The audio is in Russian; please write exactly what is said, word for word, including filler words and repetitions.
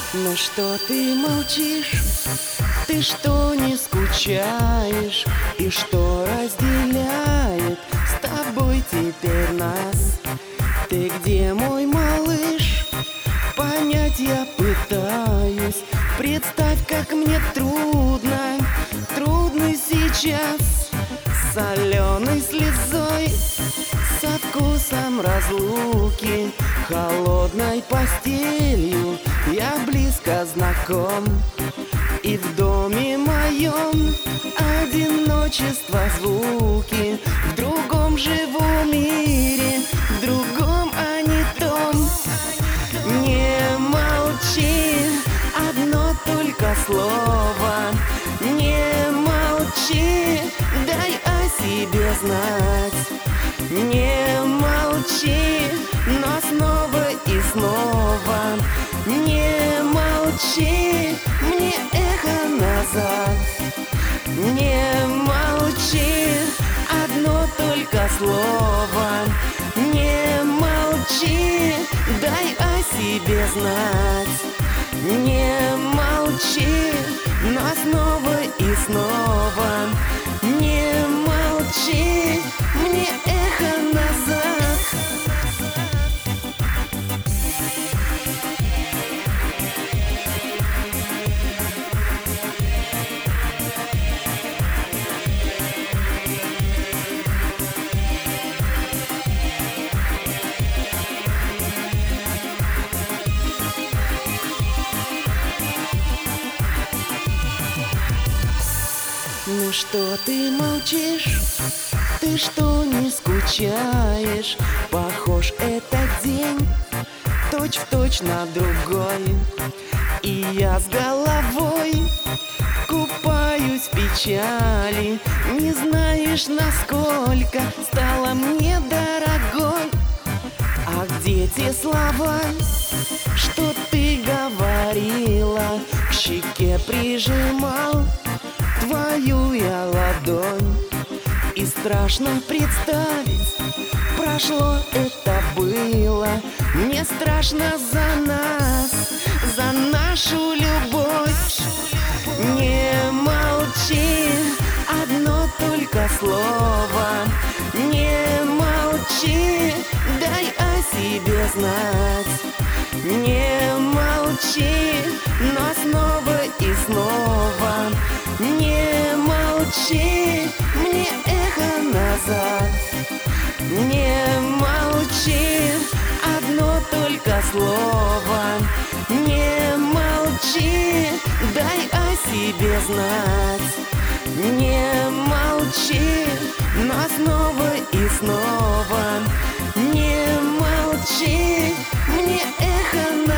Ну что ты молчишь? Ты что не скучаешь? И что разделяет с тобой теперь нас? Ты где, мой малыш? Понять я пытаюсь. Представь, как мне трудно, трудно сейчас. Соленой слезой, со вкусом разлуки, холодной постелью я близко знаком. И в доме моем одиночество звуки. В другом живу мире, в другом, а не том. Не молчи, одно только слово. Не молчи, дай о себе знать. Не молчи, но снова и снова. Не молчи, мне эхо назад. Не молчи, одно только слово. Не молчи, дай о себе знать. Не молчи, но снова и снова. Не молчи, мне эхо назад. Ну что ты молчишь? Ты что не скучаешь? Похож этот день точь в точь на другой. И я с головой купаюсь в печали. Не знаешь, насколько стала мне дорогой. А где те слова, что ты говорила? К щеке прижимал твою я ладонь. И страшно представить, прошло это было. Мне страшно за нас, за нашу любовь. Не молчи, одно только слово. Не молчи, дай о себе знать. Не молчи, но снова и снова. Не молчи, мне эхо назад. Не молчи, одно только слово. Не молчи, дай о себе знать. Не молчи, но снова и снова. Не молчи, мне эхо назад.